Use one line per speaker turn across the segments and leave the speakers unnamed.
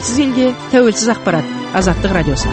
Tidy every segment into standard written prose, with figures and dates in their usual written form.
тәуелсіз елге тәуелсіз ақпарат. Азаттық радиосы.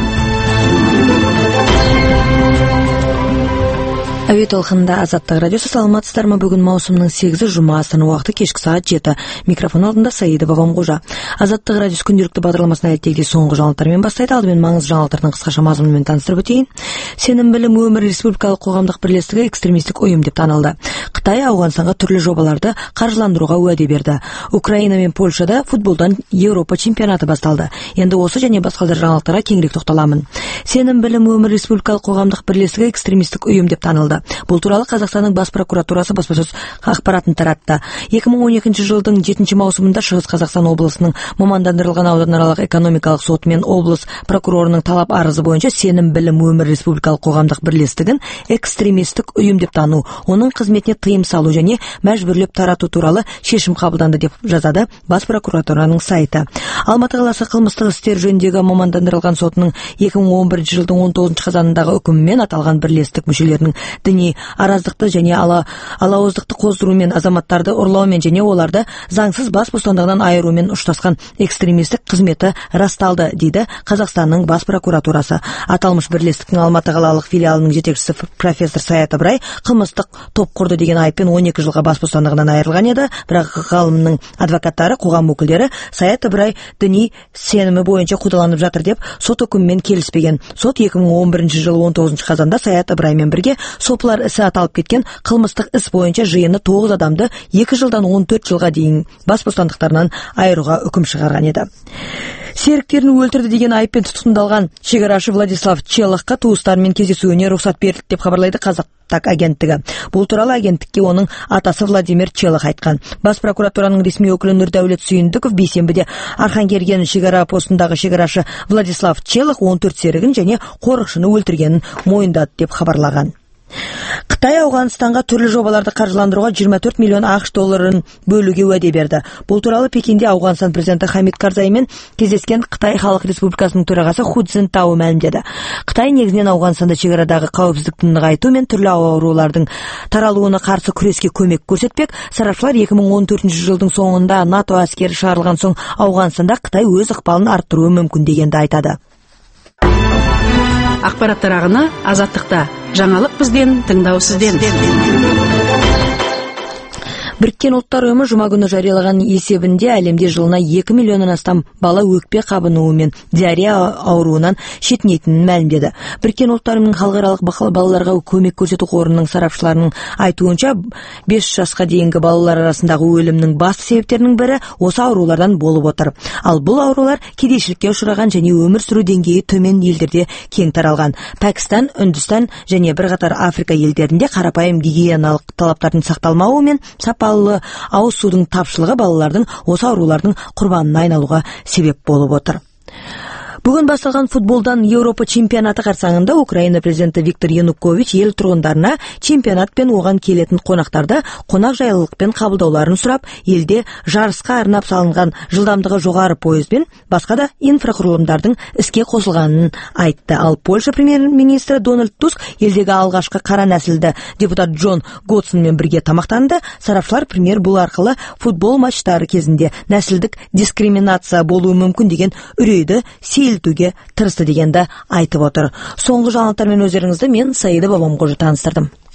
Әуе толқынында Азаттық радиосы. Саламатсыздар ма? Бүгін маусымның 8-і жұма, Астана уақыты кешкі сағат 7. Микрофон алдында Саидова Вамғожа. Азаттық радиосы күнделікті бағдарламасын әдеттегідей соңғы жаңалықтармен бастайды. Алдымен маңызды жаңалықтардың қысқаша мазмұнымен таныстырып өтейін. Сенім, білім, өмір республикалық қоғамдық бірлестігі экстремистік ұйым деп танылды. Қытай Ауғанстанға түрлі жобаларды қаржыландыруға уәде берді. Украина мен Польшада футболдан Еуропа чемпионаты басталды. Енді осы және басқа да жаңалықтарға кеңірек тоқталамын. Сенім, білім, өмір республикалық қоғамдық бірлестігі экстремистік ұйым деп танылды. Бұл туралы Қазақстанның бас прокуратурасы баспасөз ақпаратын таратты. 2012 жылдың 7 маусымында Шығыс Қазақстан облысының мамандандырылған ауданаралық экономикалық соты мен облыс прокурорының талап арызы бойынша Сенім, білім, өмір республикалық қоғамдық бірлестігін экстремистік ұйым деп тану, оның қызметіне тыйым салу және мәжбүрлеп тарату туралы шешім қабылданды деп жазады бас прокуратураның сайты. Алматы қаласы қылмыстық істер жөніндегі мамандандырылған сотының 2011 жылдың 19 қазанындағы үкімімен аталған бірлестік мүшелерінің діни араздықты және алауыздықты қоздырумен, азаматтарды ұрлаумен және оларды заңсыз бас бостандығынан айырумен ұштасқан экстремистік қызметі расталды, дейді Қазақстанның бас прокуратурасы. Аталмыш бірлестіктің Алматы қалалық филиалының жетекшісі профессор Саят Ыбырай қылмыстық топ құрды деген айыппен 12 жылға бас бостандығынан айырылған еді. Бірақ ғалымның адвокаттары, қоғам өкілдері Саят Ыбырай діни сенімі бойынша қудаланып жатыр деп сот үкімімен келіспеген. Сот 2011 жылы 19 қазанда Саят Ыбыраймен бірге сопылар ісі аталып кеткен қылмыстық іс бойынша жиыны 9 адамды 2 жылдан 14 жылға дейін бас бостандықтарынан айыруға үкім шығарған еді. Серіктерін өлтірді деген айыппен тұтқындалған шекарашы Владислав Челахқа туыстарымен кездесуіне рұқсат берілді деп хабарлайды Қазақ агенттігі. Бұл туралы агенттікке оның атасы Владимир Челах айтқан. Бас прокуратураның ресми өкілі Нұрдәулет Сүйіндіков бейсенбіде Архангельген шекара постындағы шекарашы Владислав Челах 14 серігін және қорықшыны өлтіргенін мойындады деп хабарлаған. Қытай Ауғанстанға түрлі жобаларды қаржыландыруға 24 миллион ақш долларын бөлуге уәде берді. Бұл туралы Пекинде Ауғанстан президенті Хамид Карзаймен кездескен Қытай Халық Республикасының төрағасы Ху Цзинтау мәлімдеді. Қытай негізінен Ауғанстанда шекарадағы қауіпсіздікті нығайту мен түрлі аурулардың таралуына қарсы күреске көмек көрсетпек. Сарапшылар 2014 жылдың соңында НАТО әскері шығарылған соң Ауғанстанда Қытай өз ықпалын арттыруы мүмкін дегенді айтады.
Ақпараттар ағыны Азаттықта. Жаңалық бізден, тыңдау сізден.
Біріккен ұлттар ұйымы жұма күні жариялаған есебінде әлемде жылына 2 миллионнан астам бала өкпе қабынуы мен диарея ауруынан шетінетінін мәлімдеді. Біріккен ұлттар ұйымының халықаралық балаларға көмек көрсету қорының сарапшыларының айтуынша 5 жасқа дейінгі балалар арасындағы өлімнің басты себептерінің бірі осы аурулардан болып отыр. Ал бұл аурулар кедейшілікке ұшыраған және өмір сүру деңгейі төмен елдерде кең таралған. Пәкістан, Үндістан және бірқатар Африка елдерінде қарапайым гигиеналық талаптардың сақталмауы мен сапалы ауыз судың тапшылығы балалардың осы аурулардың құрбанына айналуға себеп болып отыр. Бүгін басталған футболдан Еуропа чемпионаты қарсаңында Украина президенті Виктор Янукович ел тұрғындарына чемпионат пен оған келетін қонақтарды қонақжайлылықпен қабылдауларын сұрап, елде жарысқа арнап салынған жылдамдығы жоғары пойызбен басқа да инфрақұрылымдардың іске қосылғанын айтты. Ал Польша премьер-министрі Дональд Туск елдегі алғашқы қара нәсілді депутат Джон Готсонмен бірге тамақтанды. Сарапшылар премьер бұл арқылы футбол матчтары кезінде нәсілдік дискриминация болуы мүмкін деген үрейді сейілтуге тырысты дегенді айтып отыр. Соңғы жаңалықтармен өздеріңізді мен Саидова Вамғожа таныстырдым.